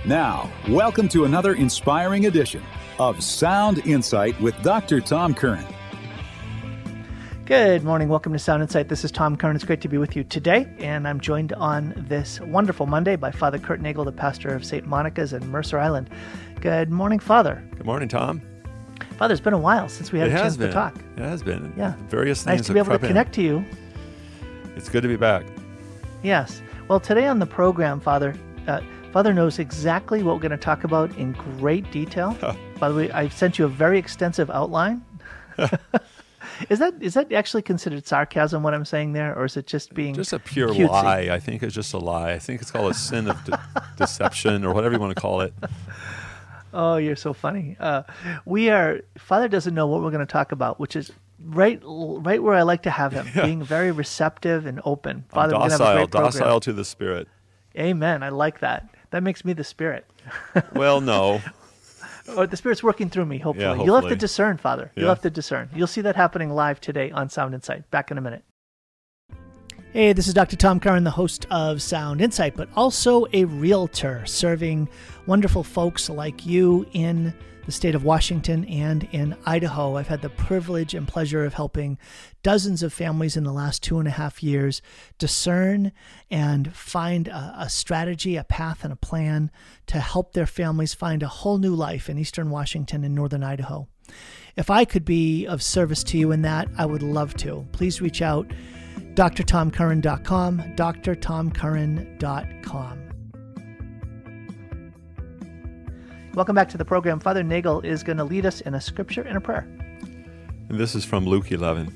Now, welcome to another inspiring edition of Sound Insight with Dr. Tom Curran. Good morning. Welcome to Sound Insight. This is Tom Curran. It's great to be with you today, and I'm joined on this wonderful Monday by Father Kurt Nagel, the pastor of St. Monica's in Mercer Island. Good morning, Father. Good morning, Tom. Father, it's been a while since we had a chance to talk. It has been. Yeah. Various things nice to be able to connect to you. It's good to be back. Yes. Well, today on the program, Father, Father knows exactly what we're going to talk about in great detail. By the way, I've sent you a very extensive outline. Is that actually considered sarcasm, what I'm saying there, or is it just being just a pure cutesy? lie? I think it's just a lie. I think it's called a sin of deception or whatever you want to call it. Oh, you're so funny. Father doesn't know what we're going to talk about, which is right where I like to have him, being very receptive and open. Father, we're going to have a great program. Docile to the Spirit. Amen. I like that. That makes me the Spirit. Well, no. Or the Spirit's working through me, hopefully. Yeah, hopefully. You'll have to discern, Father. You'll Yeah. have to discern. You'll see that happening live today on Sound Insight. Back in a minute. Hey, this is Dr. Tom Curran, the host of Sound Insight, but also a realtor serving wonderful folks like you in the state of Washington and in Idaho. I've had the privilege and pleasure of helping dozens of families in the last 2.5 years discern and find a strategy, a path, and a plan to help their families find a whole new life in eastern Washington and northern Idaho. If I could be of service to you in that, I would love to. Please reach out, drtomcurran.com, drtomcurran.com. Welcome back to the program. Father Nagel is going to lead us in a scripture and a prayer. And this is from Luke 11.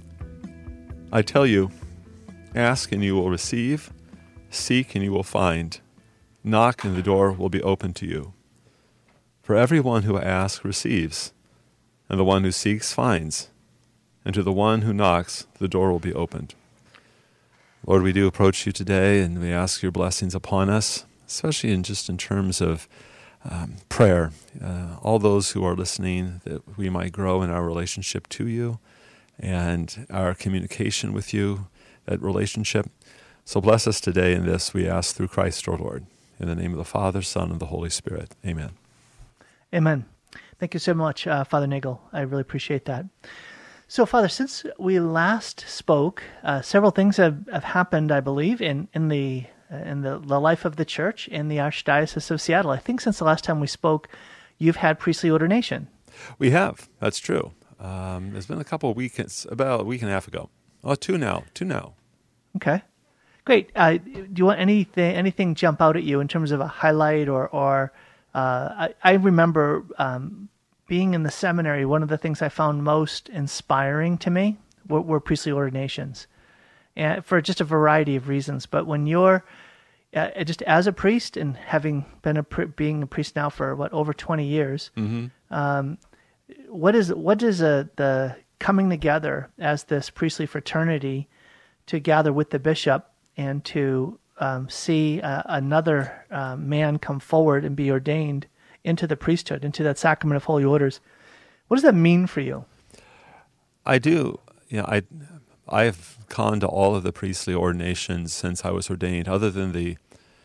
I tell you, ask and you will receive, seek and you will find, knock and the door will be open to you. For everyone who asks receives, and the one who seeks finds, and to the one who knocks the door will be opened. Lord, we do approach you today and we ask your blessings upon us, especially in terms of prayer. All those who are listening, that we might grow in our relationship to you and our communication with you, that relationship. So bless us today in this, we ask through Christ our Lord. In the name of the Father, Son, and the Holy Spirit. Amen. Amen. Thank you so much, Father Nagel. I really appreciate that. So, Father, since we last spoke, several things have happened, I believe, in the life of the church in the Archdiocese of Seattle. I think since the last time we spoke, you've had priestly ordination. We have. That's true. It's been a couple of weeks, about a week and a half ago. Oh, two now. Okay. Great. Do you want anything jump out at you in terms of a highlight or I remember being in the seminary, one of the things I found most inspiring to me were priestly ordinations. And for just a variety of reasons. But when you're just as a priest and having been being a priest now for over 20 years, mm-hmm. What is the coming together as this priestly fraternity to gather with the bishop and to see another man come forward and be ordained into the priesthood, into that sacrament of holy orders? What does that mean for you? I do. I've gone to all of the priestly ordinations since I was ordained, other than the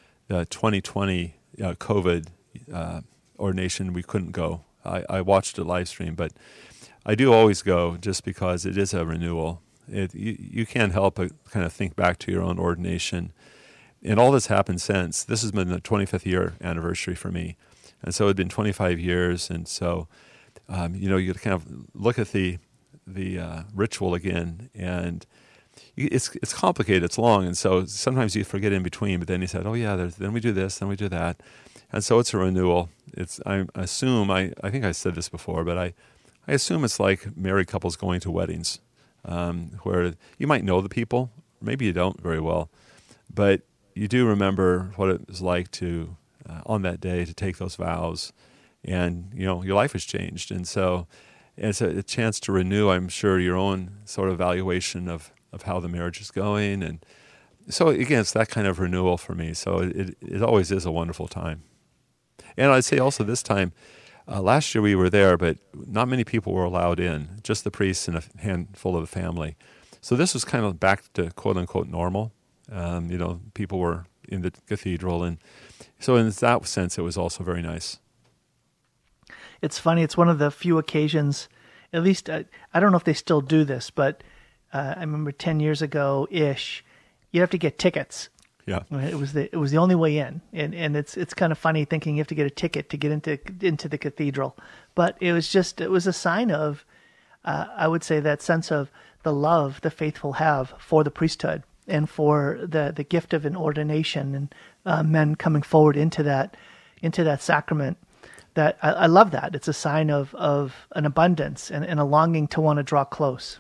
2020 COVID ordination. We couldn't go. I watched a live stream, but I do always go just because it is a renewal. You can't help but kind of think back to your own ordination. And all that's happened since. This has been the 25th year anniversary for me. And so it had been 25 years. And so, you kind of look at the ritual again, and it's complicated, it's long, and so sometimes you forget in between, but then you said, oh yeah, then we do this, then we do that. And so it's a renewal. I think I said this before, but I assume it's like married couples going to weddings, where you might know the people, maybe you don't very well, but you do remember what it was like to, on that day, to take those vows, and your life has changed. And so it's a chance to renew, I'm sure, your own sort of evaluation of how the marriage is going. And so again, it's that kind of renewal for me. So it always is a wonderful time. And I'd say also this time, last year we were there, but not many people were allowed in, just the priests and a handful of the family. So this was kind of back to quote-unquote normal. People were in the cathedral, and so in that sense, it was also very nice. It's funny. It's one of the few occasions, at least I don't know if they still do this, but I remember 10 years ago-ish, you have to get tickets. Yeah, it was the only way in, and it's kind of funny thinking you have to get a ticket to get into the cathedral, but it was a sign of, I would say, that sense of the love the faithful have for the priesthood and for the gift of an ordination and men coming forward into that sacrament. That I love that. It's a sign of an abundance and a longing to want to draw close.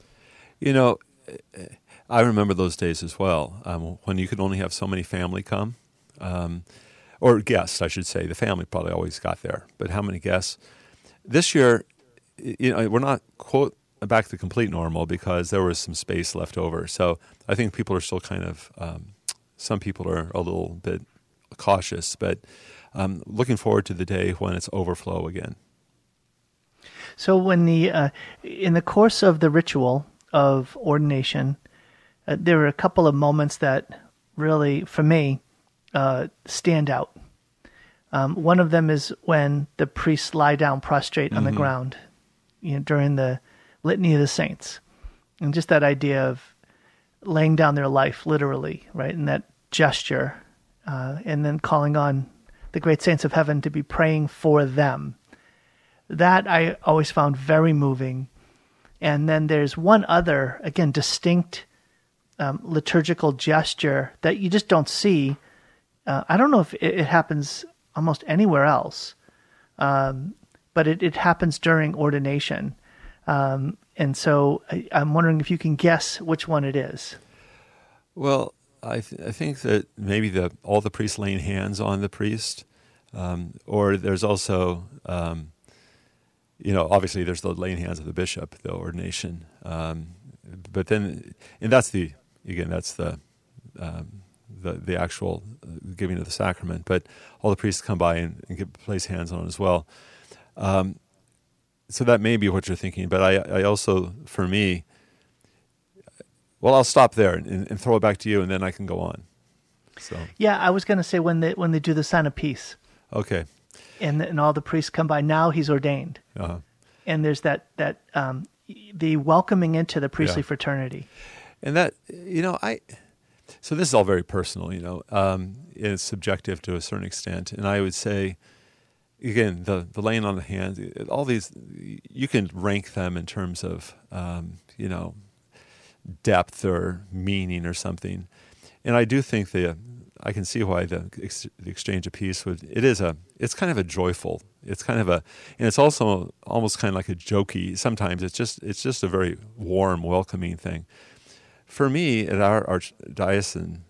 I remember those days as well, when you could only have so many family come, or guests, I should say. The family probably always got there, but how many guests? This year, we're not back to complete normal because there was some space left over. So I think people are still kind of, some people are a little bit cautious, but looking forward to the day when it's overflow again. So when in the course of the ritual of ordination, there were a couple of moments that really, for me, stand out. One of them is when the priests lie down prostrate on the ground, during the Litany of the Saints, and just that idea of laying down their life, literally, right, and that gesture, and then calling on the great saints of heaven to be praying for them. That I always found very moving. And then there's one other, again, distinct liturgical gesture that you just don't see. I don't know if it happens almost anywhere else, but it happens during ordination. And so I'm wondering if you can guess which one it is. Well, I think that maybe all the priests laying hands on the priest, or there's also, obviously there's the laying hands of the bishop, the ordination, but then, and that's the actual giving of the sacrament. But all the priests come by and place hands on it as well. So that may be what you're thinking. But I also, for me. Well, I'll stop there and throw it back to you, and then I can go on. So yeah, I was going to say when they do the sign of peace. Okay. And all the priests come by. Now he's ordained, and there's that the welcoming into the priestly fraternity. And that so this is all very personal. It's subjective to a certain extent, and I would say, again, the laying on the hands, all these, you can rank them in terms of depth or meaning or something. And I do think I can see why the exchange of peace it's kind of a joyful, and it's also almost kind of like a jokey, sometimes it's just a very warm, welcoming thing. For me, at our archdiocesan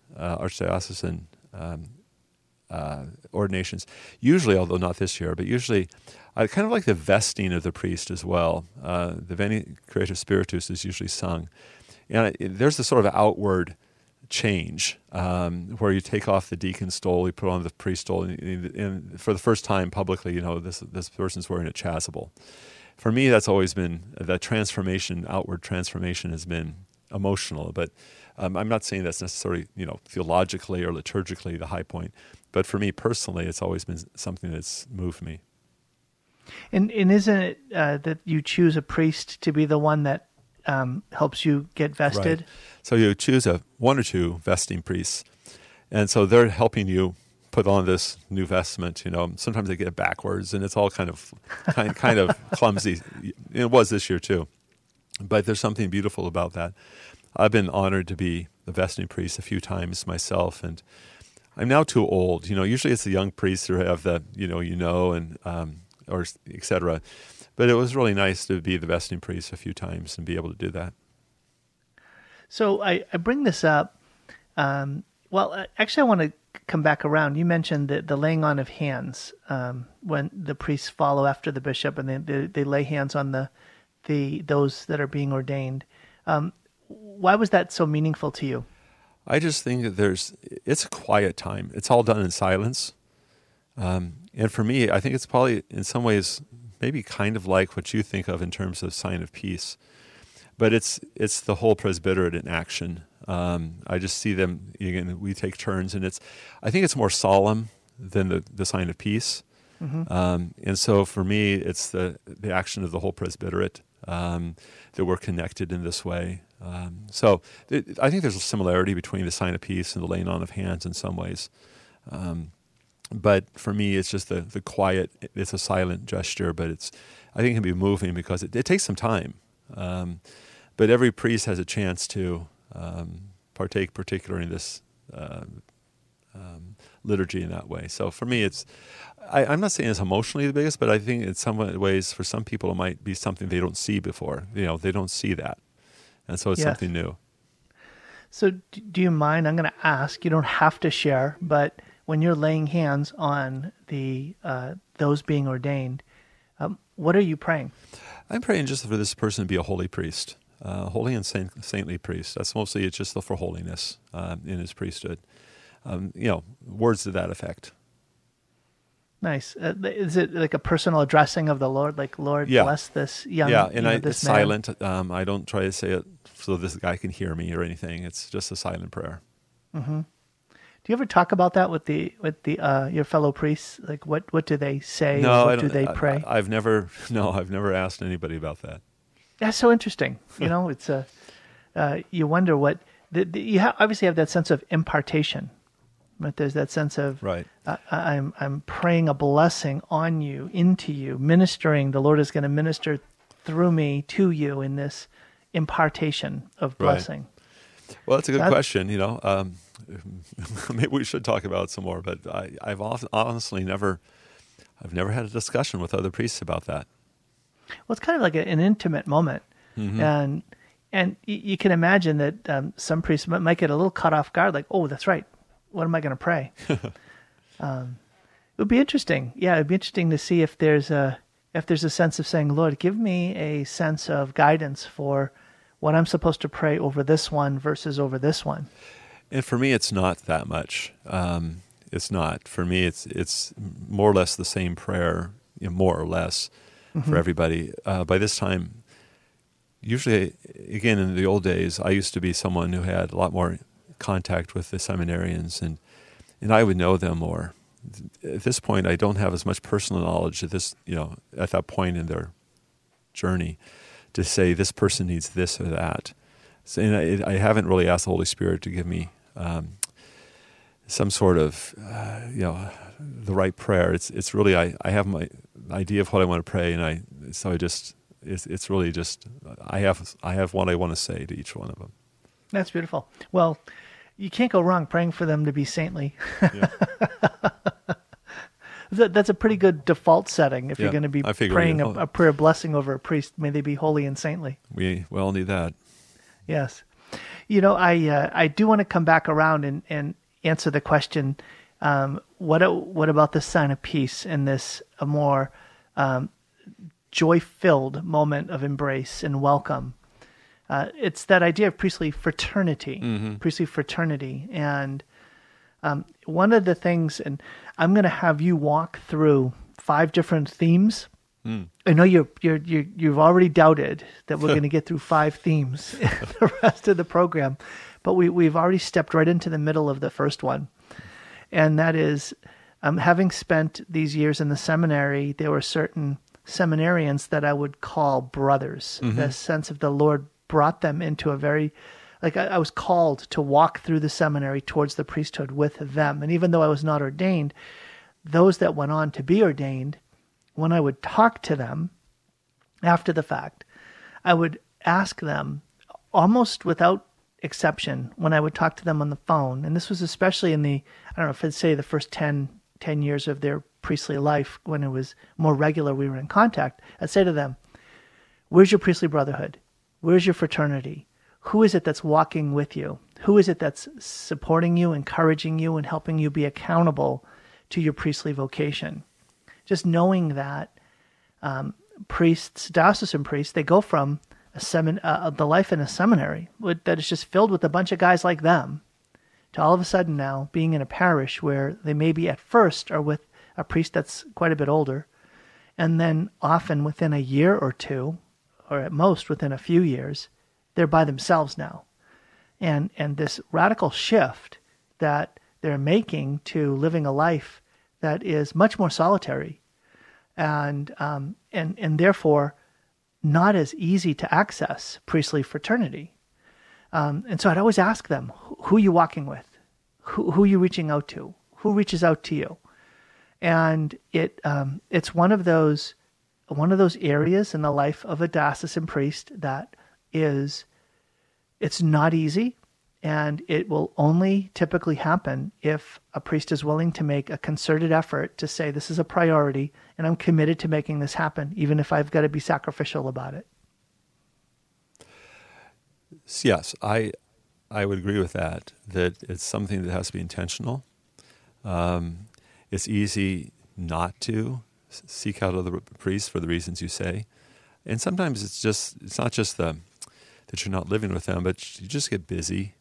ordinations, usually, although not this year, but usually I kind of like the vesting of the priest as well. The Veni Creator Spiritus is usually sung. And there's this sort of outward change where you take off the deacon stole, you put on the priest stole, and for the first time publicly, this person's wearing a chasuble. For me, that's always been that transformation, outward transformation has been emotional. But I'm not saying that's necessarily, theologically or liturgically the high point. But for me personally, it's always been something that's moved me. And isn't it that you choose a priest to be the one that helps you get vested? Right. So you choose one or two vesting priests, and so they're helping you put on this new vestment. Sometimes they get it backwards, and it's all kind of clumsy. It was this year too, but there's something beautiful about that. I've been honored to be the vesting priest a few times myself, and I'm now too old. Usually it's the young priests who have the and or etc. But it was really nice to be the vesting priest a few times and be able to do that. So I bring this up. Actually, I want to come back around. You mentioned the laying on of hands when the priests follow after the bishop and they lay hands on those that are being ordained. Why was that so meaningful to you? I just think that it's a quiet time. It's all done in silence. And for me, I think it's probably in some ways maybe kind of like what you think of in terms of sign of peace. But it's the whole presbyterate in action. I just see them, again, we take turns, and I think it's more solemn than the sign of peace. And so for me, it's the action of the whole presbyterate, that we're connected in this way. So I think there's a similarity between the sign of peace and the laying on of hands in some ways. But for me, it's just the quiet, it's a silent gesture, but I think it can be moving because it takes some time. But every priest has a chance to partake, particularly in this liturgy in that way. So for me, I'm not saying it's emotionally the biggest, but I think in some ways, for some people, it might be something they don't see before. They don't see that. And so it's something new. So do you mind, I'm going to ask, you don't have to share, but when you're laying hands on those being ordained, what are you praying? I'm praying just for this person to be a holy priest, holy and saintly priest. That's mostly, it's just for holiness in his priesthood. Words to that effect. Nice. Is it like a personal addressing of the Lord? Like, Lord, bless this young man? Yeah, and it's silent. I don't try to say it so this guy can hear me or anything. It's just a silent prayer. Mm-hmm. Do you ever talk about that with your fellow priests? Like, what do they say? No, what do they pray? I've never asked anybody about that. That's so interesting. It's you wonder what you obviously have that sense of impartation. But there's that sense of, right. I'm praying a blessing on you, into you, ministering. The Lord is going to minister through me to you in this impartation of blessing. Right. Well, that's a good question. Maybe we should talk about it some more. But I've honestly never had a discussion with other priests about that. Well, it's kind of like an intimate moment, and you can imagine that some priests might get a little caught off guard, like, oh, that's right. What am I going to pray? It would be interesting. Yeah, it'd be interesting to see if there's a sense of saying, Lord, give me a sense of guidance for what I'm supposed to pray over this one versus over this one. And for me, it's not that much. It's not. For me, it's more or less the same prayer, more or less, for everybody. By this time, usually, again, in the old days, I used to be someone who had a lot more contact with the seminarians, and I would know them more. At this point, I don't have as much personal knowledge at that point in their journey to say this person needs this or that. So, and I haven't really asked the Holy Spirit to give me some sort of the right prayer. It's really I have my idea of what I want to pray, and it's really just I have what I want to say to each one of them. That's beautiful. Well, you can't go wrong praying for them to be saintly. Yeah. That's a pretty good default setting if you're going to be praying a prayer blessing over a priest. May they be holy and saintly. We all need that. Yes. I do want to come back around and answer the question, what about the sign of peace in this a more joy-filled moment of embrace and welcome? It's that idea of priestly fraternity, and one of the things, and I'm going to have you walk through 5 different themes. I know you've already doubted that we're going to get through 5 themes in the rest of the program, but we've already stepped right into the middle of the first one, and that is, having spent these years in the seminary, there were certain seminarians that I would call brothers. The sense of the Lord brought them into a very, I was called to walk through the seminary towards the priesthood with them. And even though I was not ordained, those that went on to be ordained, when I would talk to them after the fact, I would ask them almost without exception when I would talk to them on the phone. And this was especially in the first 10 years of their priestly life, when it was more regular, we were in contact. I'd say to them, where's your priestly brotherhood? Where's your fraternity? Who is it that's walking with you? Who is it that's supporting you, encouraging you, and helping you be accountable to your priestly vocation? Just knowing that priests, diocesan priests, they go from the life in a seminary that is just filled with a bunch of guys like them, to all of a sudden now being in a parish where they maybe at first are with a priest that's quite a bit older, and then often within a year or two, or at most within a few years, they're by themselves now. and this radical shift that they're making to living a life that is much more solitary, and therefore not as easy to access priestly fraternity. And so I'd always ask them, who are you walking with? Who are you reaching out to? Who reaches out to you? And it's one of those areas in the life of a diocesan priest that it's not easy, and it will only typically happen if a priest is willing to make a concerted effort to say, this is a priority, and I'm committed to making this happen, even if I've got to be sacrificial about it. Yes, I would agree with that it's something that has to be intentional. It's easy not to seek out other priests for the reasons you say. And sometimes it's not just that you're not living with them, but you just get busy.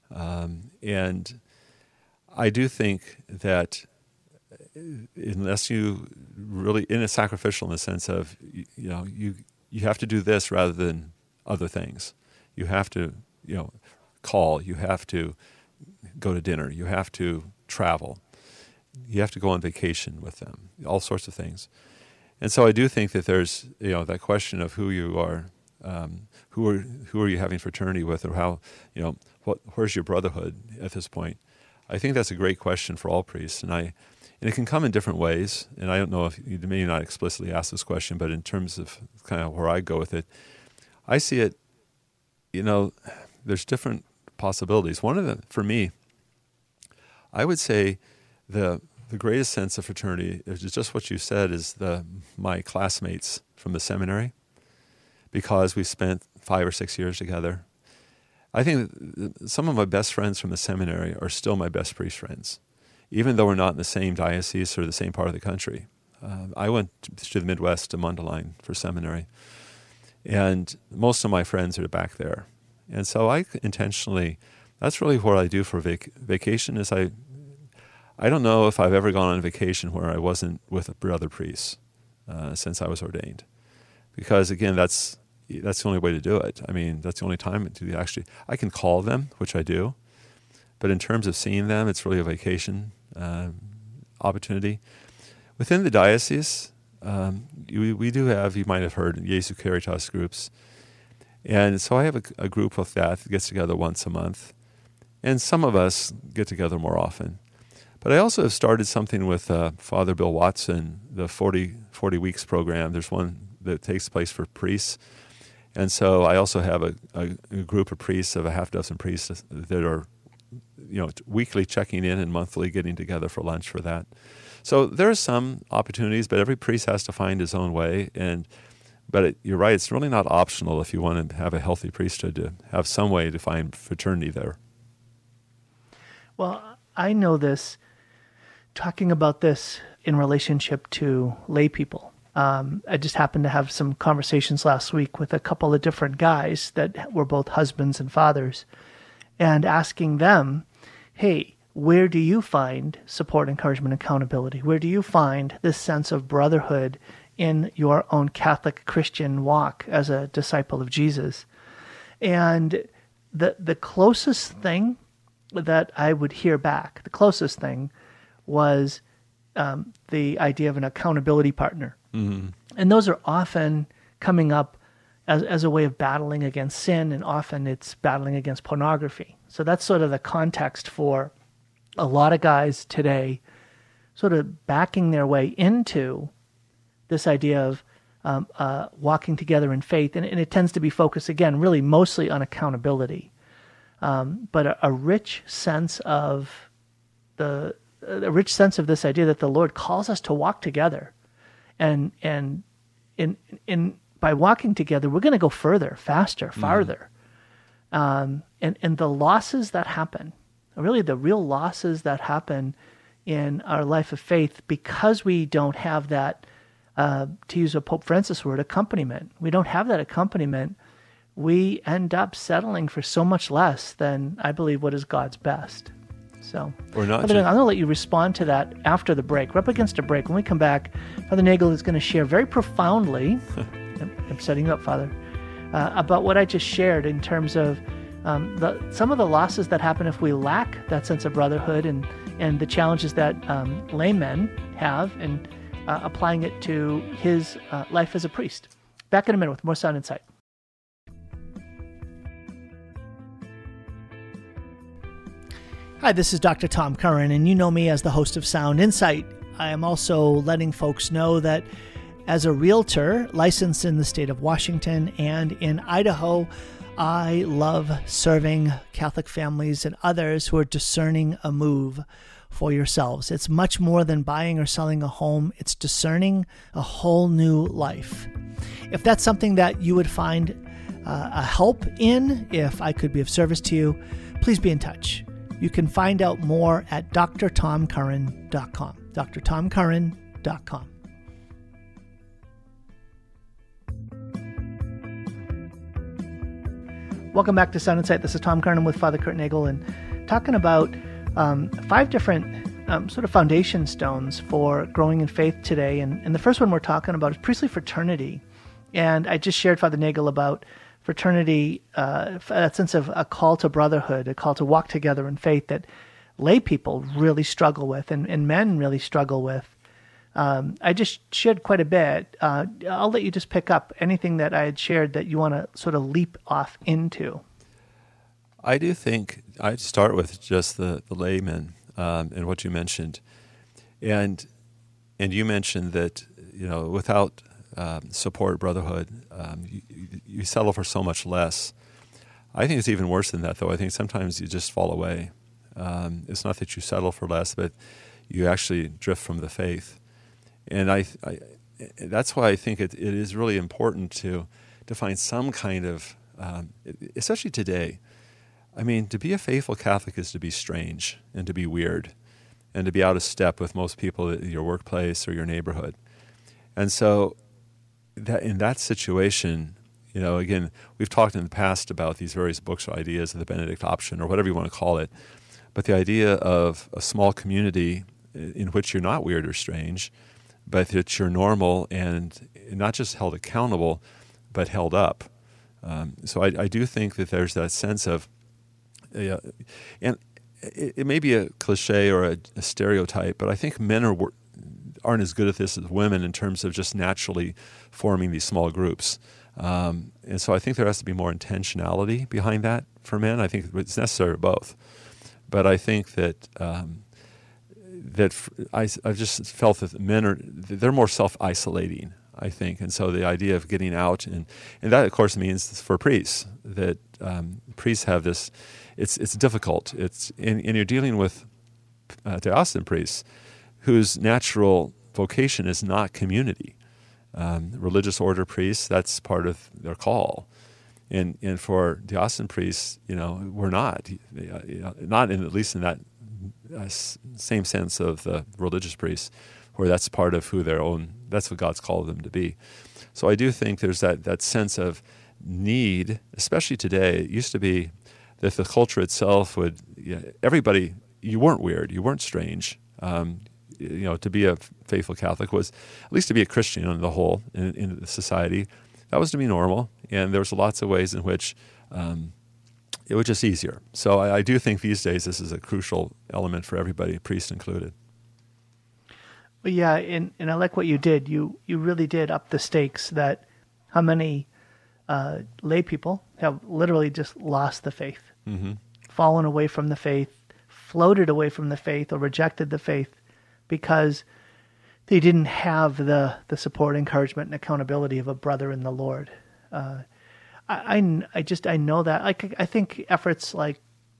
And I do think that unless you really, in a sacrificial in the sense of, you have to do this rather than other things. You have to, call, you have to go to dinner, you have to travel, you have to go on vacation with them, all sorts of things. And so I do think that there's, that question of who you are, who are you having fraternity with, or how, where's your brotherhood at this point? I think that's a great question for all priests, and it can come in different ways. And I don't know if you may not explicitly ask this question, but in terms of kind of where I go with it, I see it. There's different possibilities. One of them, for me, I would say the greatest sense of fraternity is just what you said, is my classmates from the seminary, because we spent 5 or 6 years together. I think some of my best friends from the seminary are still my best priest friends, even though we're not in the same diocese or the same part of the country. I went to the Midwest, to Mundelein, for seminary, and most of my friends are back there. And so I intentionally, that's really what I do for vacation, is I don't know if I've ever gone on a vacation where I wasn't with other priests since I was ordained. Because again, that's the only way to do it. I mean, that's the only time to actually, I can call them, which I do, but in terms of seeing them, it's really a vacation opportunity. Within the diocese, we do have, you might have heard, Jesu Caritas groups. And so I have a group of that gets together once a month. And some of us get together more often. But I also have started something with Father Bill Watson, the 40 Weeks program. There's one that takes place for priests. And so I also have a group of priests, of a half dozen priests that are, weekly checking in and monthly getting together for lunch for that. So there are some opportunities, but every priest has to find his own way. But you're right, it's really not optional if you want to have a healthy priesthood to have some way to find fraternity there. Well, I know this, talking about this in relationship to lay people. I just happened to have some conversations last week with a couple of different guys that were both husbands and fathers, and asking them, hey, where do you find support, encouragement, accountability? Where do you find this sense of brotherhood in your own Catholic Christian walk as a disciple of Jesus? And the closest thing that I would hear back, the closest thing was the idea of an accountability partner. Mm-hmm. And those are often coming up as a way of battling against sin, and often it's battling against pornography. So that's sort of the context for a lot of guys today sort of backing their way into this idea of walking together in faith. And it tends to be focused, again, really mostly on accountability. But a rich sense of a rich sense of this idea that the Lord calls us to walk together. And by walking together, we're going to go further, faster, farther. And the losses that happen, really the real losses that happen in our life of faith, because we don't have that, to use a Pope Francis word, accompaniment. We don't have that accompaniment. We end up settling for so much less than, I believe, what is God's best. So, I'm going to let you respond to that after the break. We're up against a break. When we come back, Father Nagel is going to share very profoundly, I'm setting you up, Father, about what I just shared in terms of some of the losses that happen if we lack that sense of brotherhood, and the challenges that laymen have, and applying it to his life as a priest. Back in a minute with more Sound Insight. Hi, this is Dr. Tom Curran, and you know me as the host of Sound Insight. I am also letting folks know that as a realtor licensed in the state of Washington and in Idaho, I love serving Catholic families and others who are discerning a move for yourselves. It's much more than buying or selling a home. It's discerning a whole new life. If that's something that you would find a help in, if I could be of service to you, please be in touch. You can find out more at drtomcurran.com. drtomcurran.com. Welcome back to Sound Insight. This is Tom Curran with Father Kurt Nagel, and talking about 5 different sort of foundation stones for growing in faith today. And the first one we're talking about is priestly fraternity. And I just shared, Father Nagel, about fraternity, that sense of a call to brotherhood, a call to walk together in faith that lay people really struggle with, and men really struggle with. I just shared quite a bit. I'll let you just pick up anything that I had shared that you want to sort of leap off into. I do think I'd start with just the laymen and what you mentioned. And you mentioned that, without support, brotherhood, you settle for so much less. I think it's even worse than that, though. I think sometimes you just fall away. It's not that you settle for less, but you actually drift from the faith. And I that's why I think it is really important to find some kind of, especially today. I mean, to be a faithful Catholic is to be strange and to be weird and to be out of step with most people in your workplace or your neighborhood. And so that in that situation, again, we've talked in the past about these various books or ideas of the Benedict option or whatever you want to call it, but the idea of a small community in which you're not weird or strange, but that you're normal and not just held accountable, but held up. So I do think that there's that sense of, and it may be a cliche or a stereotype, but I think men aren't as good at this as women in terms of just naturally forming these small groups. And so I think there has to be more intentionality behind that for men. I think it's necessary for both. But I think that I've just felt that men they're more self-isolating, I think. And so the idea of getting out, and that, of course, means for priests, that priests have this, it's difficult. And you're dealing with diocesan priests whose natural vocation is not community. Religious order priests, that's part of their call. And for diocesan priests, we're not at least in that same sense of the religious priests, where that's part of that's what God's called them to be. So I do think there's that sense of need, especially today. It used to be that the culture itself would, everybody, you weren't weird, you weren't strange. To be a faithful Catholic was, at least to be a Christian on the whole in the society, that was to be normal. And there was lots of ways in which it was just easier. So I do think these days this is a crucial element for everybody, priest included. Well, yeah, and I like what you did. You really did up the stakes. That how many lay people have literally just lost the faith, fallen away from the faith, floated away from the faith, or rejected the faith because they didn't have the support, encouragement, and accountability of a brother in the Lord. I know that. I think efforts like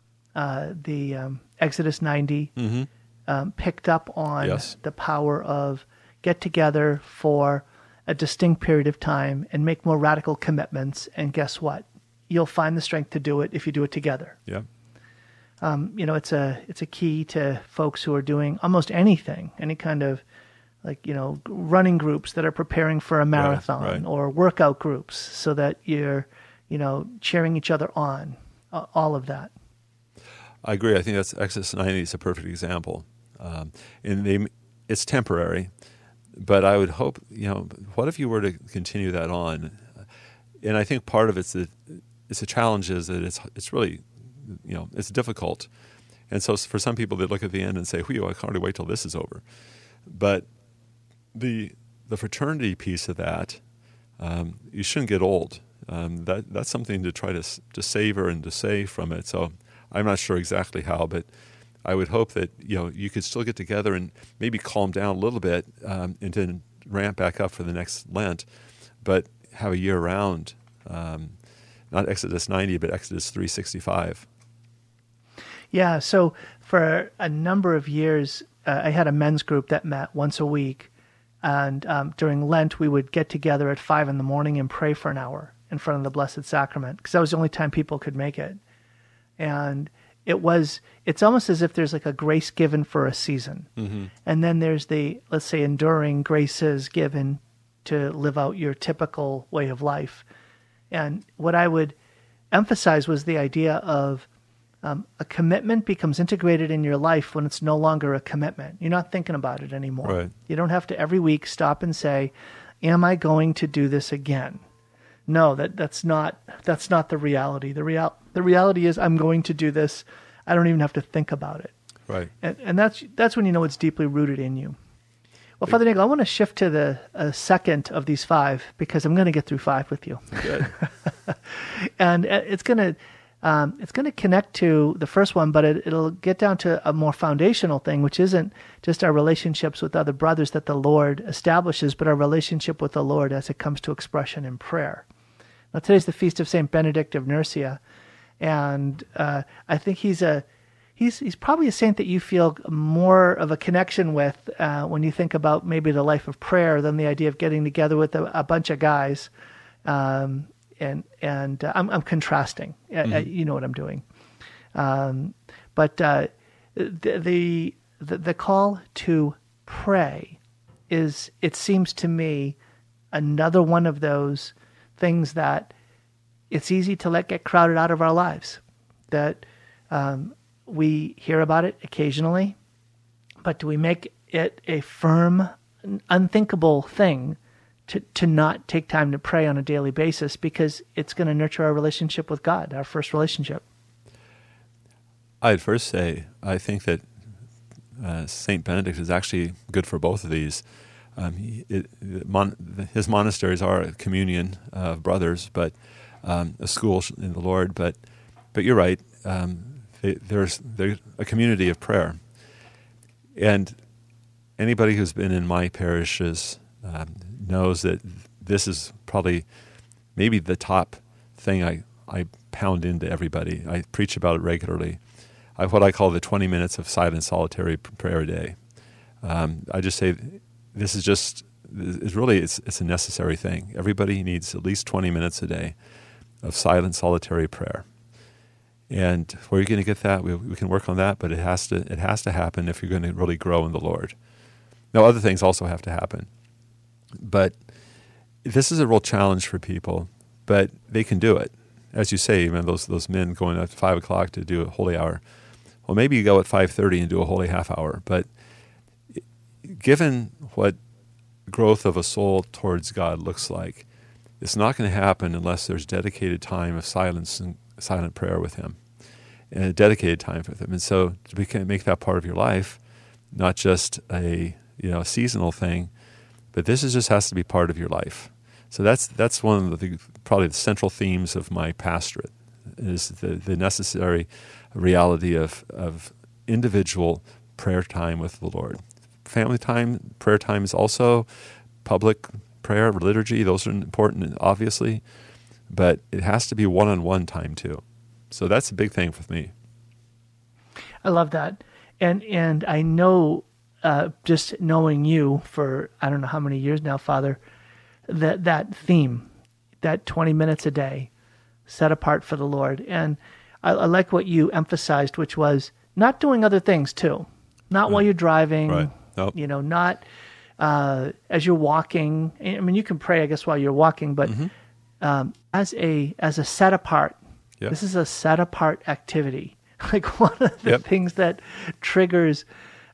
the Exodus 90 picked up on the power of get together for a distinct period of time and make more radical commitments. And guess what? You'll find the strength to do it if you do it together. Yeah. It's a key to folks who are doing almost anything, any kind of running groups that are preparing for a marathon or workout groups, so that you're, cheering each other on, all of that. I agree. I think that's Exodus 90 is a perfect example. It's temporary, but I would hope, what if you were to continue that on? And I think part of it's that a challenge is that it's really, it's difficult. And so for some people, they look at the end and say, whew, I can't hardly wait till this is over. But the fraternity piece of that, you shouldn't get old. That's something to try to savor and to save from it. So I'm not sure exactly how, but I would hope that you could still get together and maybe calm down a little bit and then ramp back up for the next Lent, but have a year round, not Exodus 90, but Exodus 365. Yeah, so for a number of years, I had a men's group that met once a week, and during Lent, we would get together at 5 a.m. and pray for an hour in front of the Blessed Sacrament, because that was the only time people could make it. And it's almost as if there's like a grace given for a season. Mm-hmm. And then there's the, let's say, enduring graces given to live out your typical way of life. And what I would emphasize was the idea of a commitment becomes integrated in your life when it's no longer a commitment. You're not thinking about it anymore. Right. You don't have to every week stop and say, am I going to do this again? No, that's not the reality. The reality is I'm going to do this. I don't even have to think about it. Right. And that's when you know it's deeply rooted in you. Well, Father Nagel, I want to shift to the second of these 5, because I'm going to get through 5 with you. Good. And it's going to connect to the first one, but it'll get down to a more foundational thing, which isn't just our relationships with other brothers that the Lord establishes, but our relationship with the Lord as it comes to expression in prayer. Now, today's the feast of St. Benedict of Nursia, and I think he's probably a saint that you feel more of a connection with when you think about maybe the life of prayer than the idea of getting together with a bunch of guys. And I'm contrasting. Mm-hmm. You know what I'm doing. But the call to pray is, it seems to me, another one of those things that it's easy to let get crowded out of our lives. That we hear about it occasionally, but do we make it a firm, unthinkable thing to not take time to pray on a daily basis, because it's going to nurture our relationship with God, our first relationship? I'd first say I think that St. Benedict is actually good for both of these. His monasteries are a communion of brothers, but a school in the Lord. But you're right. There's a community of prayer, and anybody who's been in my parishes knows that this is probably maybe the top thing I pound into everybody. I preach about it regularly. What I call the 20 minutes of silent solitary prayer a day. I just say this is just, it's a necessary thing. Everybody needs at least 20 minutes a day of silent solitary prayer. And where are you going to get that? We can work on that, but it has to happen if you're going to really grow in the Lord. Now, other things also have to happen. But this is a real challenge for people, but they can do it. As you say, even those men going at 5 o'clock to do a holy hour. Well, maybe you go at 5:30 and do a holy half hour. But given what growth of a soul towards God looks like, it's not going to happen unless there's dedicated time of silence and silent prayer with Him, and a dedicated time with Him. And so to make that part of your life, not just a seasonal thing, but this just has to be part of your life. So that's one of probably the central themes of my pastorate, is the necessary reality of individual prayer time with the Lord. Family time, prayer time is also public prayer, liturgy. Those are important, obviously, but it has to be one-on-one time too. So that's a big thing with me. I love that, and I know, just knowing you for I don't know how many years now, Father, that theme, that 20 minutes a day, set apart for the Lord. And I like what you emphasized, which was not doing other things too, not while you're driving, right. Nope. Not as you're walking. I mean, you can pray, I guess, while you're walking, but as a set apart. Yep. This is a set apart activity. Like one of the things that triggers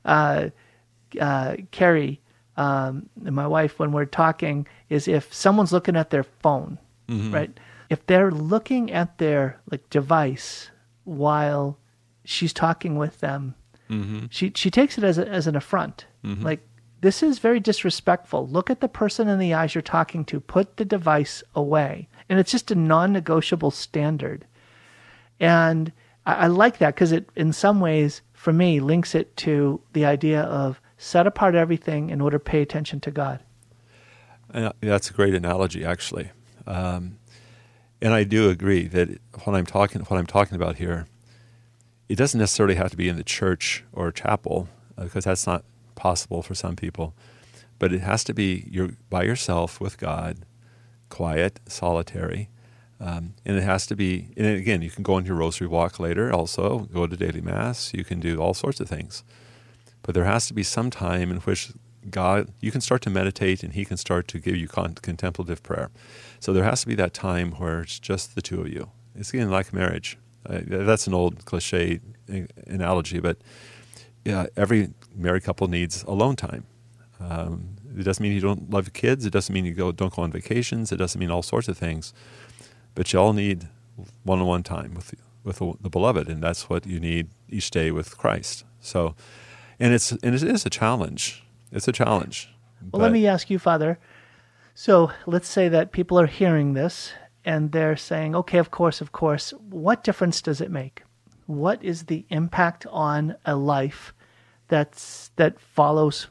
Carrie, and my wife, when we're talking, is if someone's looking at their phone, right? if they're looking at their device while she's talking with them, she takes it as an affront. Like, this is very disrespectful. Look at the person in the eyes you're talking to. Put the device away. And it's just a non-negotiable standard. And I like that because it, in some ways, for me, links it to the idea of set apart everything in order to pay attention to God. That's a great analogy, actually. And I do agree that what I'm talking about here, it doesn't necessarily have to be in the church or chapel, because that's not possible for some people. But it has to be you're by yourself with God, quiet, solitary. And it has to be, and again, you can go on your rosary walk later also, go to daily mass, you can do all sorts of things. But there has to be some time in which God, you can start to meditate and he can start to give you contemplative prayer. So there has to be that time where it's just the two of you. It's again like marriage. That's an old cliche analogy, but yeah, every married couple needs alone time. It doesn't mean you don't love kids. It doesn't mean you don't go on vacations. It doesn't mean all sorts of things. But you all need one-on-one time with the beloved, and that's what you need each day with Christ. So, and it is a challenge. It's a challenge. Well, let me ask you, Father. So let's say that people are hearing this and they're saying, "Okay, of course. What difference does it make? What is the impact on a life that follows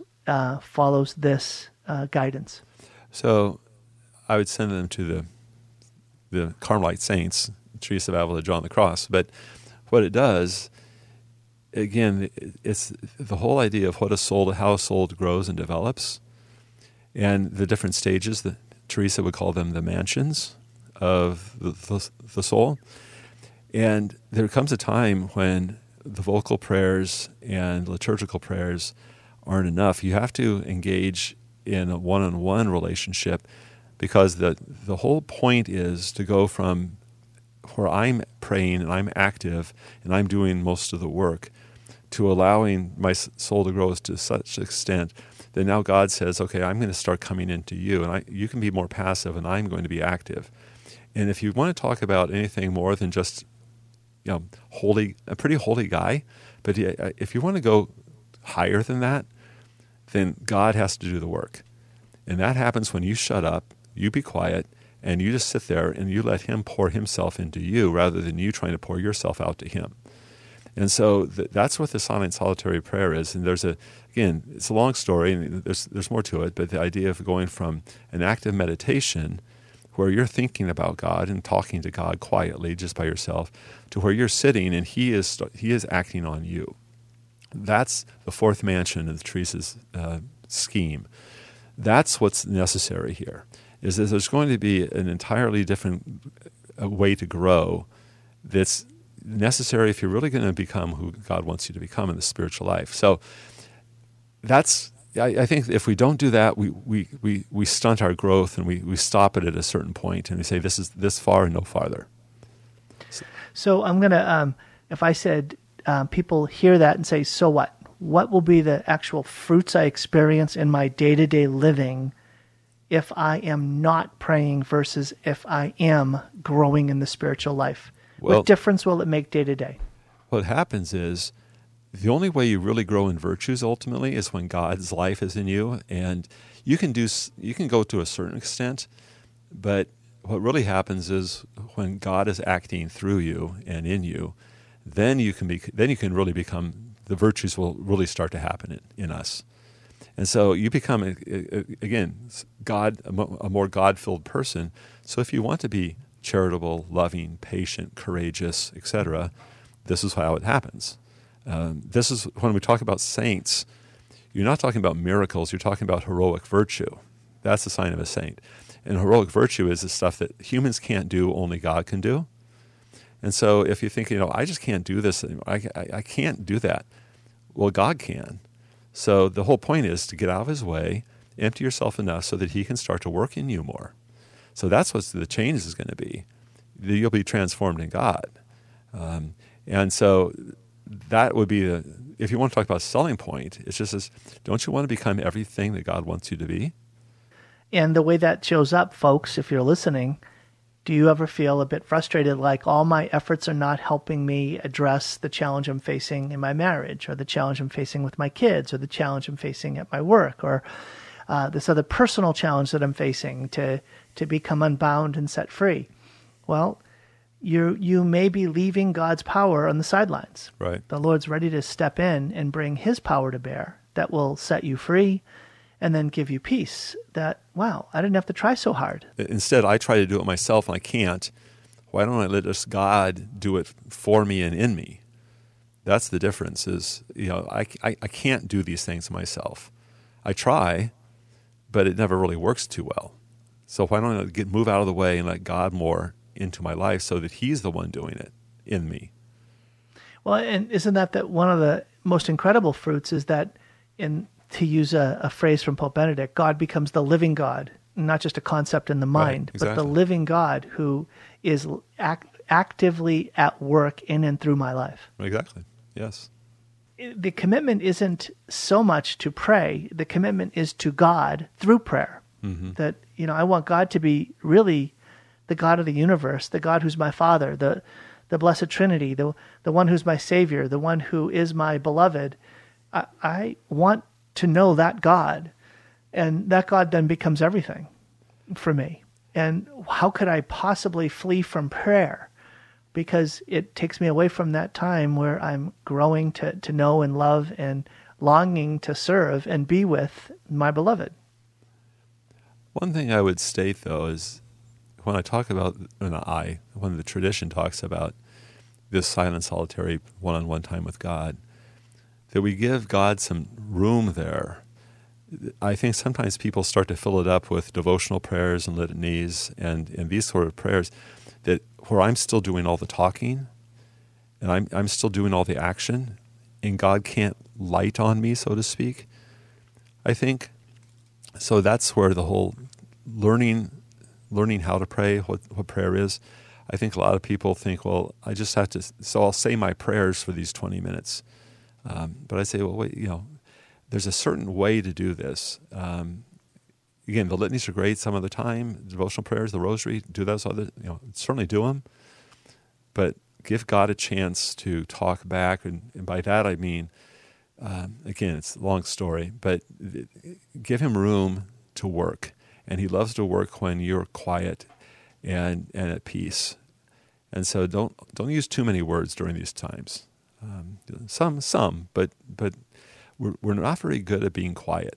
this guidance?" So, I would send them to the Carmelite saints, Teresa of Avila, John the Cross. But what it does, again, it's the whole idea of how a soul grows and develops, and the different stages. That Teresa would call them the mansions of the soul. And there comes a time when the vocal prayers and liturgical prayers aren't enough. You have to engage in a one-on-one relationship, because the whole point is to go from where I'm praying and I'm active and I'm doing most of the work to allowing my soul to grow to such extent that now God says, okay, I'm going to start coming into you, and you can be more passive and I'm going to be active. And if you want to talk about anything more than just a pretty holy guy, but if you want to go higher than that, then God has to do the work. And that happens when you shut up, you be quiet, and you just sit there and you let him pour himself into you rather than you trying to pour yourself out to him. And so that's what the silent solitary prayer is. And it's a long story, and there's more to it, but the idea of going from an active meditation where you're thinking about God and talking to God quietly just by yourself, to where you're sitting and he is acting on you. That's the fourth mansion of Teresa's scheme. That's what's necessary here, is that there's going to be an entirely different way to grow that's necessary if you're really going to become who God wants you to become in the spiritual life. So I think if we don't do that, we stunt our growth, and we stop it at a certain point, and we say this is this far and no farther. So I'm going to, if I said people hear that and say, so what? What will be the actual fruits I experience in my day-to-day living if I am not praying versus if I am growing in the spiritual life? Well, what difference will it make day to day? What happens is the only way you really grow in virtues ultimately is when God's life is in you, and you can go to a certain extent, but what really happens is when God is acting through you and in you, then you can really become, the virtues will really start to happen in us. And so you become, again, a more God-filled person. So if you want to be charitable, loving, patient, courageous, etc., this is how it happens. This is when we talk about saints, you're not talking about miracles, you're talking about heroic virtue. That's the sign of a saint. And heroic virtue is the stuff that humans can't do, only God can do. And so if you think, I just can't do this anymore, I can't do that. Well, God can. So the whole point is to get out of his way, empty yourself enough so that he can start to work in you more. So that's what the change is going to be. You'll be transformed in God. And so that would be if you want to talk about a selling point, it's just this, don't you want to become everything that God wants you to be? And the way that shows up, folks, if you're listening, Do you ever feel a bit frustrated, like all my efforts are not helping me address the challenge I'm facing in my marriage, or the challenge I'm facing with my kids, or the challenge I'm facing at my work, or this other personal challenge that I'm facing to become unbound and set free? Well, you may be leaving God's power on the sidelines. Right. The Lord's ready to step in and bring his power to bear that will set you free and then give you peace that, wow, I didn't have to try so hard. Instead, I try to do it myself and I can't. Why don't I let this God do it for me and in me? That's the difference is, I can't do these things myself. I try, but it never really works too well. So why don't I move out of the way and let God more into my life so that he's the one doing it in me? Well, and isn't that one of the most incredible fruits is that, to use a phrase from Pope Benedict, God becomes the living God, not just a concept in the mind, right, exactly. But the living God who is actively at work in and through my life. Exactly, yes. The commitment isn't so much to pray. The commitment is to God through prayer. Mm-hmm. That, I want God to be really the God of the universe, the God who's my Father, the Blessed Trinity, the one who's my Savior, the one who is my beloved. I want to know that God, and that God then becomes everything for me. And how could I possibly flee from prayer? Because it takes me away from that time where I'm growing to know and love and longing to serve and be with my beloved. One thing I would state, though, is when I talk about, when the tradition talks about this silent, solitary, one-on-one time with God, that we give God some room there. I think sometimes people start to fill it up with devotional prayers and litanies and these sort of prayers that where I'm still doing all the talking and I'm still doing all the action and God can't light on me, so to speak. I think, so that's where the whole learning how to pray, what prayer is. I think a lot of people think, well, I just have to, so I'll say my prayers for these 20 minutes. But I say, well, wait, there's a certain way to do this. Again, the litanies are great some of the time. Devotional prayers, the rosary, do those other, certainly do them. But give God a chance to talk back. And by that I mean, again, it's a long story, but give him room to work. And he loves to work when you're quiet and at peace. And so don't use too many words during these times. Some, but we're not very good at being quiet.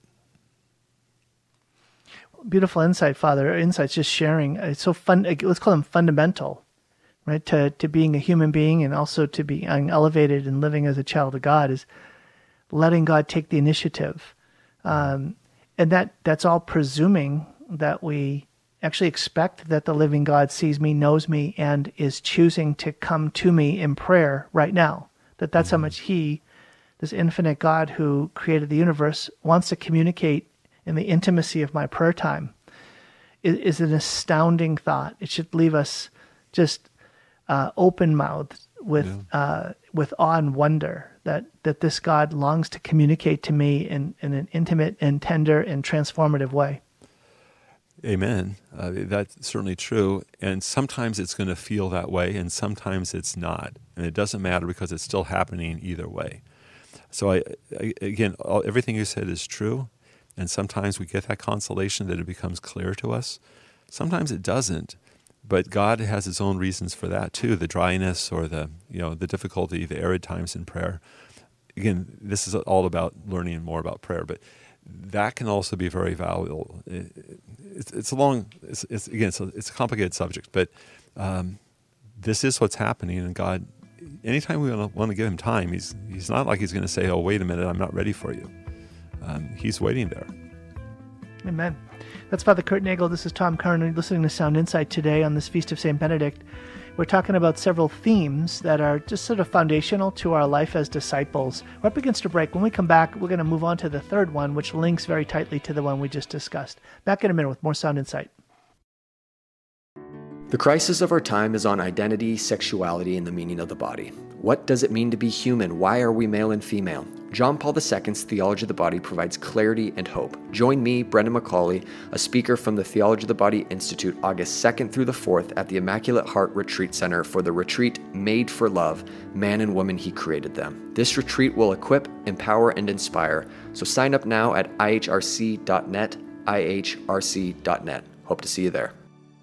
Beautiful insight, Father. Insights, just sharing. It's so fun. Let's call them fundamental, right? To being a human being and also to being elevated and living as a child of God is letting God take the initiative. And that's all presuming that we actually expect that the living God sees me, knows me, and is choosing to come to me in prayer right now. That's how much he, this infinite God who created the universe, wants to communicate in the intimacy of my prayer time is an astounding thought. It should leave us just open-mouthed with awe and wonder that this God longs to communicate to me in an intimate and tender and transformative way. Amen. That's certainly true. And sometimes it's going to feel that way, and sometimes it's not. And it doesn't matter because it's still happening either way. So again, everything you said is true. And sometimes we get that consolation that it becomes clear to us. Sometimes it doesn't. But God has his own reasons for that too, the dryness or the difficulty, the arid times in prayer. Again, this is all about learning more about prayer, but that can also be very valuable. It's a complicated subject, but this is what's happening, and God, anytime we want to give him time, he's not like he's going to say, oh, wait a minute, I'm not ready for you. He's waiting there. Amen. That's Father Kurt Nagel. This is Tom Curran. You're listening to Sound Insight today on this Feast of St. Benedict. We're talking about several themes that are just sort of foundational to our life as disciples. We're up against a break. When we come back, we're going to move on to the third one, which links very tightly to the one we just discussed. Back in a minute with more Sound Insight. The crisis of our time is on identity, sexuality, and the meaning of the body. What does it mean to be human? Why are we male and female? John Paul II's Theology of the Body provides clarity and hope. Join me, Brendan McCauley, a speaker from the Theology of the Body Institute, August 2nd through the 4th at the Immaculate Heart Retreat Center for the retreat Made for Love, Man and Woman He Created Them. This retreat will equip, empower, and inspire. So sign up now at ihrc.net, ihrc.net. Hope to see you there.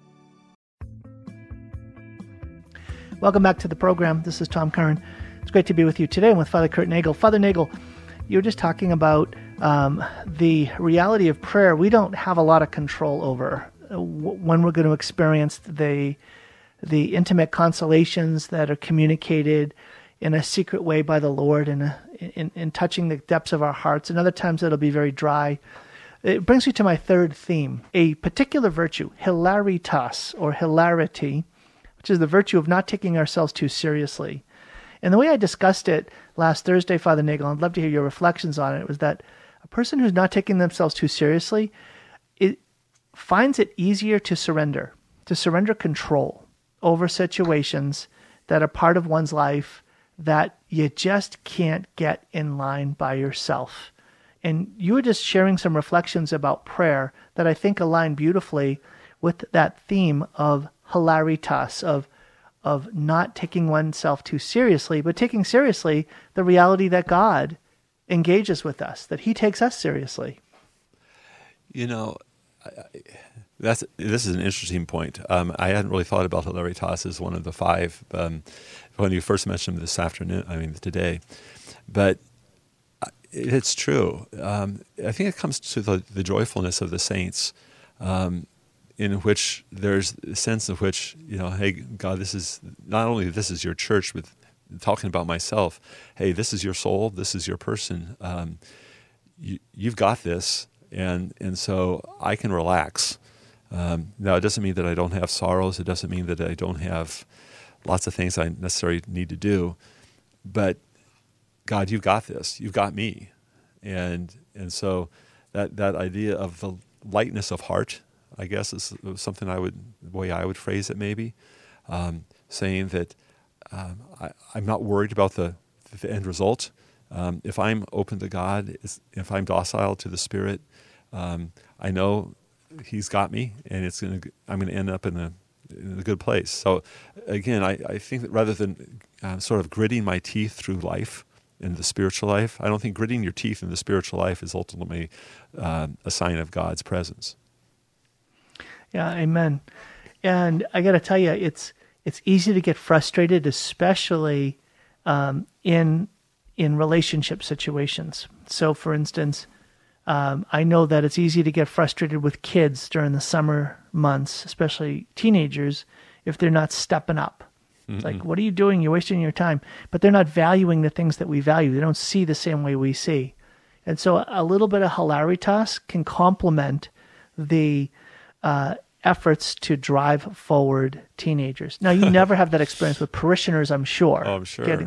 Welcome back to the program. This is Tom Curran. It's great to be with you today. I'm with Father Kurt Nagel. Father Nagel, you were just talking about the reality of prayer. We don't have a lot of control over when we're going to experience the intimate consolations that are communicated in a secret way by the Lord and in touching the depths of our hearts. And other times it'll be very dry. It brings me to my third theme, a particular virtue, hilaritas or hilarity, which is the virtue of not taking ourselves too seriously. And the way I discussed it last Thursday, Father Nagel, I'd love to hear your reflections on it, was that a person who's not taking themselves too seriously, it finds it easier to surrender control over situations that are part of one's life that you just can't get in line by yourself. And you were just sharing some reflections about prayer that I think align beautifully with that theme of hilaritas, of not taking oneself too seriously, but taking seriously the reality that God engages with us, that He takes us seriously. You know, this is an interesting point. I hadn't really thought about hilaritas as one of the five when you first mentioned them this afternoon, today. But it's true. I think it comes to the joyfulness of the saints, in which there's a sense of which, hey, God, this is your church, with talking about myself. Hey, this is your soul. This is your person. You've got this. And so I can relax. Now, it doesn't mean that I don't have sorrows. It doesn't mean that I don't have lots of things I necessarily need to do. But God, you've got this. You've got me. And so that idea of the lightness of heart, I guess, is something the way I would phrase it maybe, saying that I'm not worried about the end result. If I'm open to God, if I'm docile to the Spirit, I know He's got me, and I'm going to end up in a good place. So again, I think that rather than sort of gritting my teeth through life in the spiritual life, I don't think gritting your teeth in the spiritual life is ultimately a sign of God's presence. Yeah, amen. And I got to tell you, it's easy to get frustrated, especially in relationship situations. So, for instance, I know that it's easy to get frustrated with kids during the summer months, especially teenagers, if they're not stepping up. It's like, what are you doing? You're wasting your time. But they're not valuing the things that we value. They don't see the same way we see. And so a little bit of hilaritas can complement the efforts to drive forward teenagers. Now, you never have that experience with parishioners, I'm sure. Oh, I'm sure.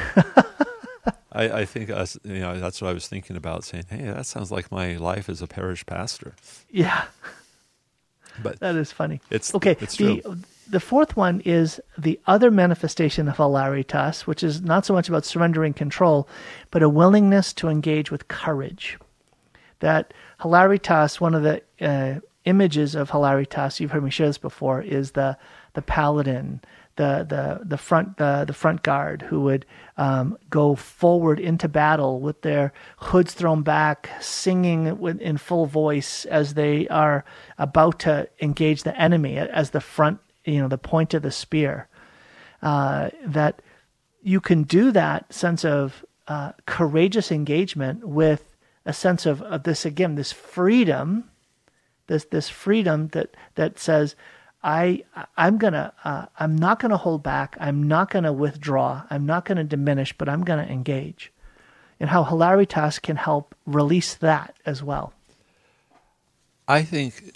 I think that's what I was thinking about, saying, hey, that sounds like my life as a parish pastor. Yeah. But that is funny. It's true. The fourth one is the other manifestation of hilaritas, which is not so much about surrendering control, but a willingness to engage with courage. That hilaritas, one of the images of hilaritas, you've heard me share this before, is the paladin, the front guard who would go forward into battle with their hoods thrown back, singing in full voice as they are about to engage the enemy as the front, the point of the spear. That you can do that sense of courageous engagement with a sense of this, again, this freedom, this freedom that says, I'm not gonna hold back. I'm not gonna withdraw. I'm not gonna diminish, but I'm gonna engage. And how hilaritas can help release that as well. I think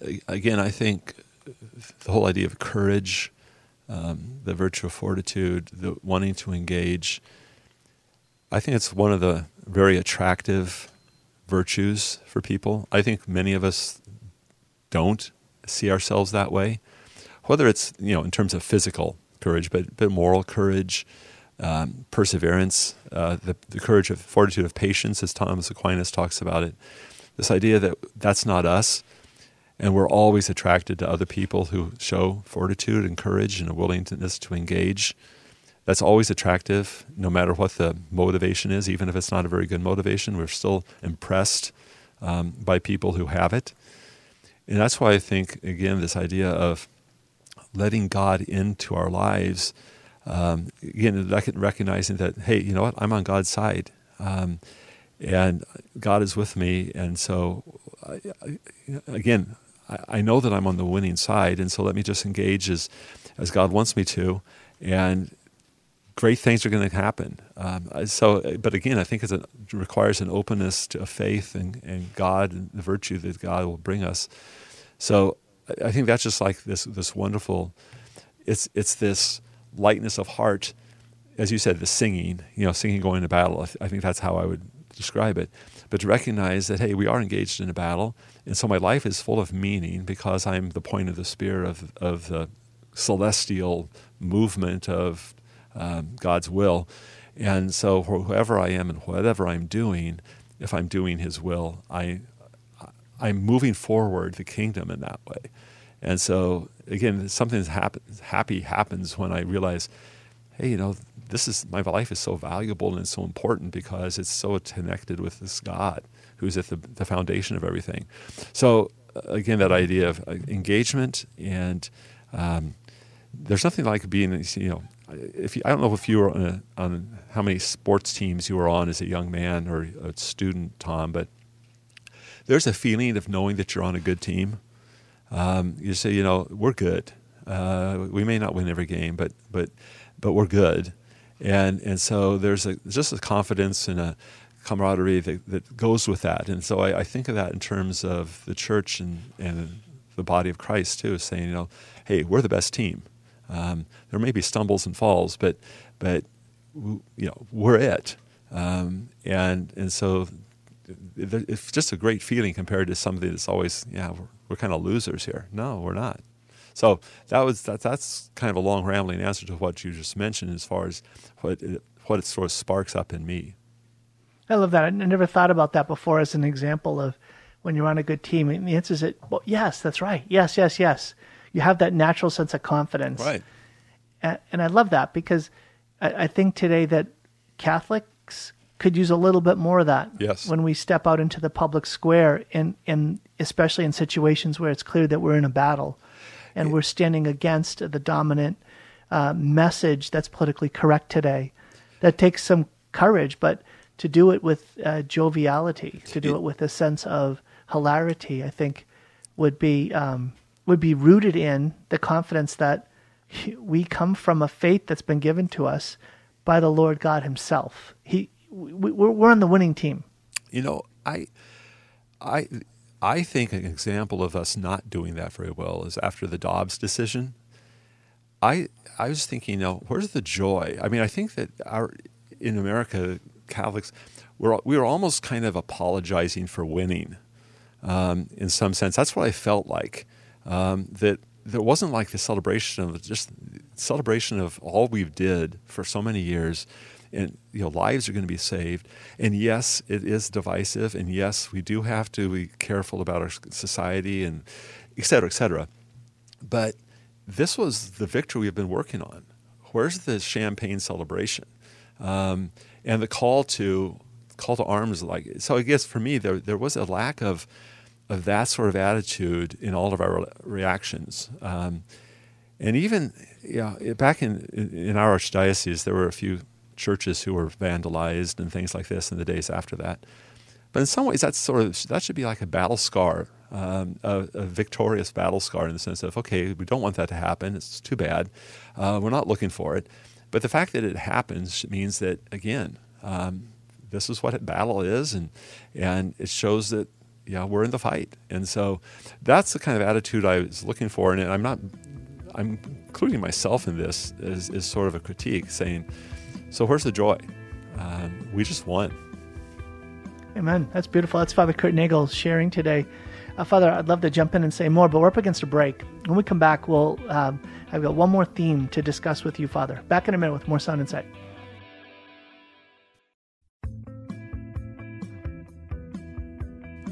the whole idea of courage, the virtue of fortitude, the wanting to engage, I think it's one of the very attractive virtues for people. I think many of us don't see ourselves that way, whether it's in terms of physical courage, but moral courage, perseverance, the courage of fortitude of patience, as Thomas Aquinas talks about it. This idea that that's not us, and we're always attracted to other people who show fortitude and courage and a willingness to engage. That's always attractive, no matter what the motivation is. Even if it's not a very good motivation, we're still impressed by people who have it. And that's why I think, again, this idea of letting God into our lives, again, recognizing that, hey, you know what, I'm on God's side, and God is with me. And so, again, I know that I'm on the winning side, and so let me just engage as God wants me to, and great things are going to happen. But again, I think it requires an openness to faith and God and the virtue that God will bring us. So I think that's just like this wonderful. It's this lightness of heart, as you said, the singing. Singing going to battle. I think that's how I would describe it. But to recognize that, hey, we are engaged in a battle, and so my life is full of meaning because I'm the point of the spear of the celestial movement of God's will. And so whoever I am and whatever I'm doing, if I'm doing His will, I'm moving forward the kingdom in that way. And so, again, something happy happens when I realize, hey, my life is so valuable and so important because it's so connected with this God who's at the foundation of everything. So, again, that idea of engagement, and there's nothing like being, I don't know if you were on how many sports teams you were on as a young man or a student, Tom, but there's a feeling of knowing that you're on a good team. You say, we're good. We may not win every game, but we're good. And so there's just a confidence and a camaraderie that goes with that. And so I think of that in terms of the church and the body of Christ too, saying, hey, we're the best team. There may be stumbles and falls, but we're it. And so it's just a great feeling compared to something that's always, we're kind of losers here. No, we're not. So that's kind of a long rambling answer to what you just mentioned as far as what it sort of sparks up in me. I love that. I never thought about that before as an example of when you're on a good team. And the answer is, well, yes, that's right. Yes. You have that natural sense of confidence. Right. And I love that because I think today that Catholics could use a little bit more of that. Yes. When we step out into the public square, and especially in situations where it's clear that we're in a battle and we're standing against the dominant message that's politically correct today. That takes some courage, but to do it with joviality, to do it with a sense of hilarity, I think would be rooted in the confidence that we come from a faith that's been given to us by the Lord God Himself. We're on the winning team. I think an example of us not doing that very well is after the Dobbs decision. I was thinking, where's the joy? I mean, I think that in America, Catholics, we were almost kind of apologizing for winning in some sense. That's what I felt like. That there wasn't like the celebration of all we've did for so many years, and lives are going to be saved. And yes, it is divisive, and yes, we do have to be careful about our society, and et cetera, et cetera. But this was the victory we've been working on. Where's the champagne celebration? And the call to arms, so I guess for me there was a lack of that sort of attitude in all of our reactions. And even back in our archdiocese, there were a few churches who were vandalized and things like this in the days after that. But in some ways, that should be like a battle scar, a victorious battle scar, in the sense of, okay, we don't want that to happen. It's too bad. We're not looking for it. But the fact that it happens means that, again, this is what battle is, and it shows that we're in the fight. And so that's the kind of attitude I was looking for. And I'm including myself in this as sort of a critique, saying, so where's the joy? We just won. Amen. That's beautiful. That's Father Kurt Nagel sharing today. Father, I'd love to jump in and say more, but we're up against a break. When we come back, I've got one more theme to discuss with you, Father. Back in a minute with more Sound Insight.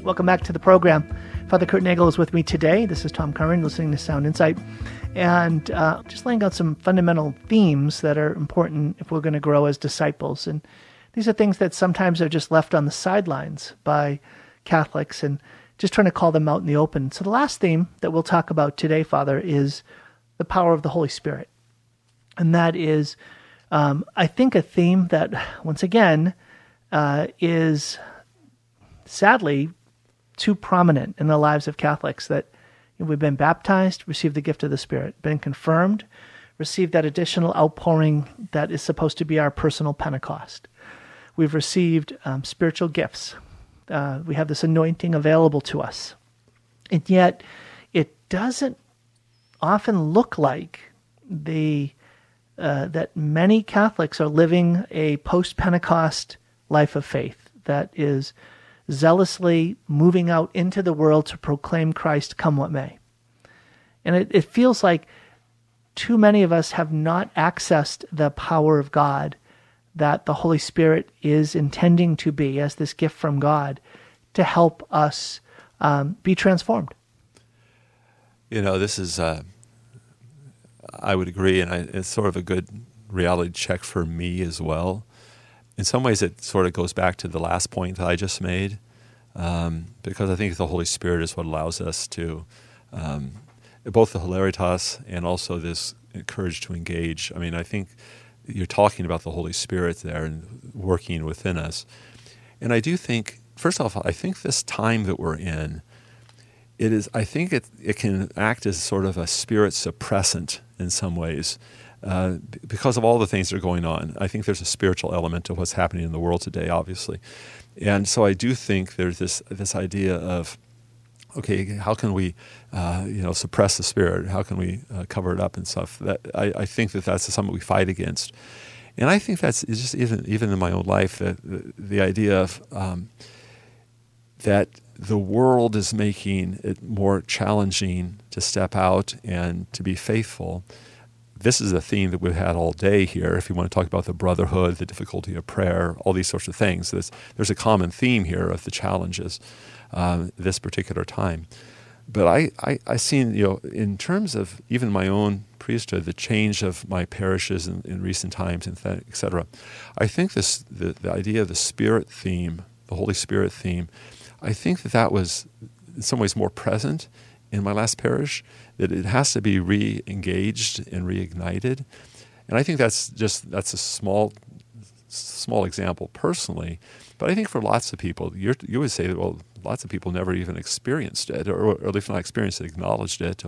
Welcome back to the program. Father Kurt Nagel is with me today. This is Tom Curran, listening to Sound Insight, and just laying out some fundamental themes that are important if we're going to grow as disciples. And these are things that sometimes are just left on the sidelines by Catholics, and just trying to call them out in the open. So the last theme that we'll talk about today, Father, is the power of the Holy Spirit. And that is, I think, a theme that, once again, is sadly too prominent in the lives of Catholics, that we've been baptized, received the gift of the Spirit, been confirmed, received that additional outpouring that is supposed to be our personal Pentecost. We've received spiritual gifts. We have this anointing available to us. And yet, it doesn't often look like that many Catholics are living a post-Pentecost life of faith that is zealously moving out into the world to proclaim Christ come what may. And it feels like too many of us have not accessed the power of God that the Holy Spirit is intending to be as this gift from God to help us be transformed. This is, I would agree, and it's sort of a good reality check for me as well. In some ways, it sort of goes back to the last point that I just made, because I think the Holy Spirit is what allows us to, both the hilaritas and also this courage to engage. I mean, I think you're talking about the Holy Spirit there and working within us. And I do think, first off, I think this time that we're in, I think it can act as sort of a spirit suppressant in some ways, because of all the things that are going on. I think there's a spiritual element to what's happening in the world today, obviously. And so I do think there's this idea of, okay, how can we, suppress the Spirit? How can we cover it up and stuff? That I think that's something we fight against, and I think that's just even in my own life, that the idea of that the world is making it more challenging to step out and to be faithful. This is a theme that we've had all day here. If you want to talk about the brotherhood, the difficulty of prayer, all these sorts of things, there's a common theme here of the challenges this particular time. But I seen, in terms of even my own priesthood, the change of my parishes in recent times, et cetera, I think the idea of the Spirit theme, the Holy Spirit theme, I think that was in some ways more present in my last parish, that it has to be re-engaged and reignited. And I think that's a small example personally, but I think for lots of people, you would say that, well, lots of people never even experienced it, or if not experienced it, acknowledged it,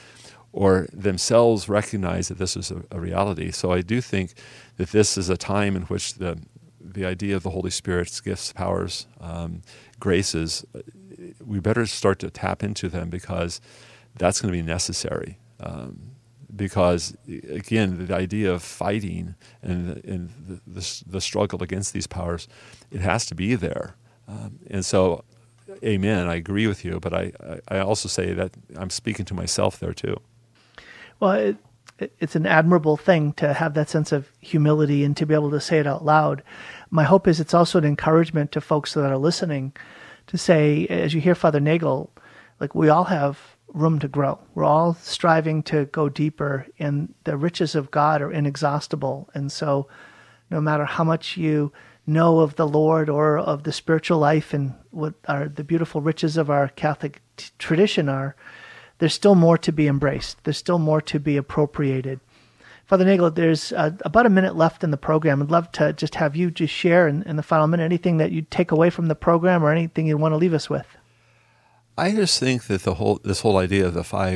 or themselves recognized that this is a reality. So I do think that this is a time in which the idea of the Holy Spirit's gifts, powers, graces, we better start to tap into them, because that's going to be necessary. Because, again, the idea of fighting and the struggle against these powers, it has to be there. And so, amen, I agree with you, but I also say that I'm speaking to myself there too. Well, it's an admirable thing to have that sense of humility and to be able to say it out loud. My hope is it's also an encouragement to folks that are listening to say, as you hear Father Nagel, like, we all have room to grow. We're all striving to go deeper, and the riches of God are inexhaustible. And so no matter how much you know of the Lord or of the spiritual life and what are the beautiful riches of our Catholic tradition are, there's still more to be embraced. There's still more to be appropriated. Father Nagel, there's about a minute left in the program. I'd love to just have you just share in the final minute anything that you'd take away from the program or anything you want to leave us with. I just think that this whole idea of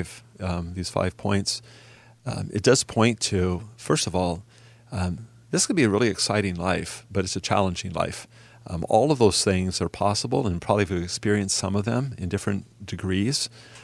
these 5 points, it does point to, first of all, this could be a really exciting life, but it's a challenging life. All of those things are possible, and probably we've experienced some of them in different degrees.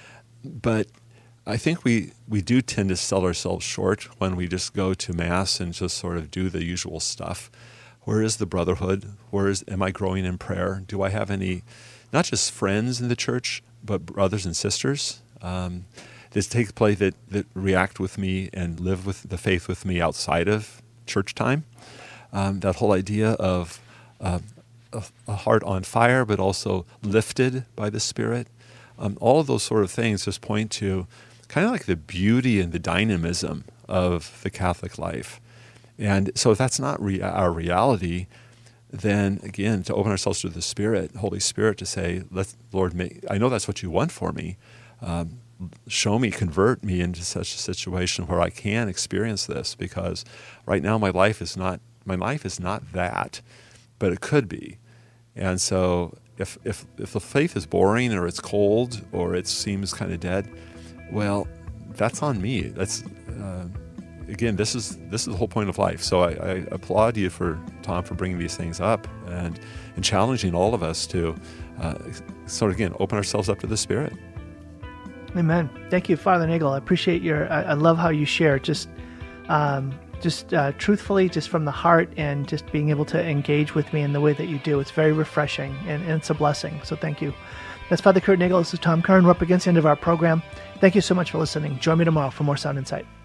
But I think we do tend to sell ourselves short when we just go to Mass and just sort of do the usual stuff. Where is the brotherhood? Am I growing in prayer? Do I have any, not just friends in the church, but brothers and sisters that take place, that react with me and live with the faith with me outside of church time? That whole idea of a heart on fire, but also lifted by the Spirit. All of those sort of things just point to kind of like the beauty and the dynamism of the Catholic life. And so if that's not our reality, then again, to open ourselves to the Spirit, Holy Spirit, to say, Lord, I know that's what you want for me. Show me, convert me into such a situation where I can experience this, because right now my life is not that, but it could be. And so if the faith is boring, or it's cold, or it seems kind of dead, well, that's on me. That's again, this is the whole point of life. So I applaud you, Tom, for bringing these things up and challenging all of us to sort of, again, open ourselves up to the Spirit. Amen. Thank you, Father Nagel. I appreciate I love how you share just truthfully, just from the heart, and just being able to engage with me in the way that you do. It's very refreshing, and it's a blessing. So thank you. That's Father Kurt Nagel. This is Tom Curran. We're up against the end of our program. Thank you so much for listening. Join me tomorrow for more Sound Insight.